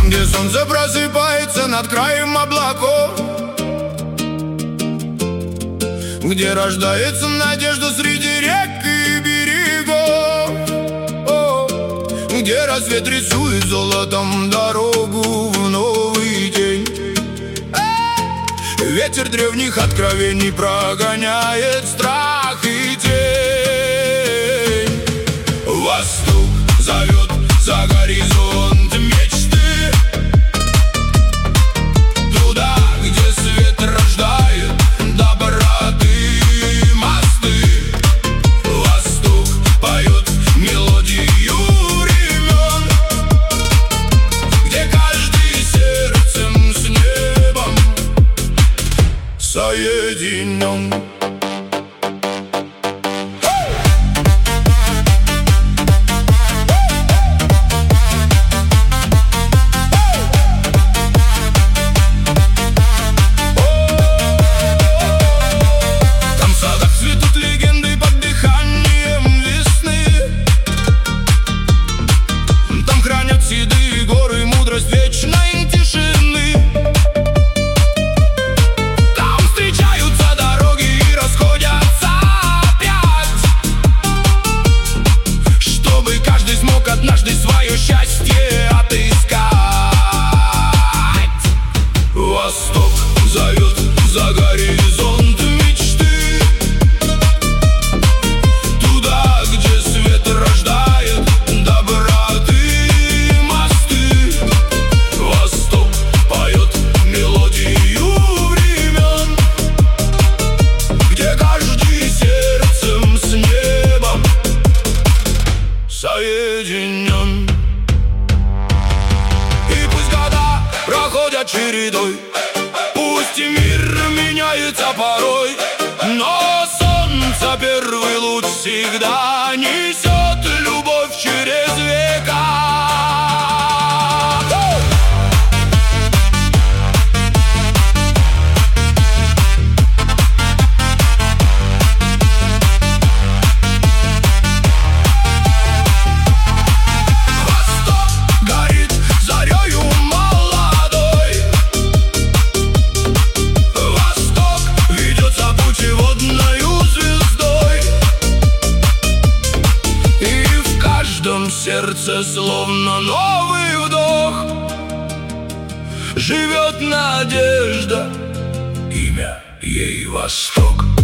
Там, где солнце просыпается над краем облаков, где рождается надежда среди рек и берегов, где рассвет рисует золотом дорогу в новый день. Ветер древних откровений прогоняет страх и тень. Восток зовет за горизонт мечты, туда, где свет рождает доброты мосты. Восток поет мелодию времен, где каждый сердцем с небом соединен. Седые горы, мудрость вечной тишины. Там встречаются дороги и расходятся опять, чтобы каждый смог однажды свое счастье отыскать. Восток зовет за горизонт мечты, туда, где свет рождает доброты. Соединен. И пусть года проходят чередой, пусть и мир меняется порой, но солнце первый луч всегда несет любовь через века. В сердце словно новый вдох живет надежда, имя ей Восток.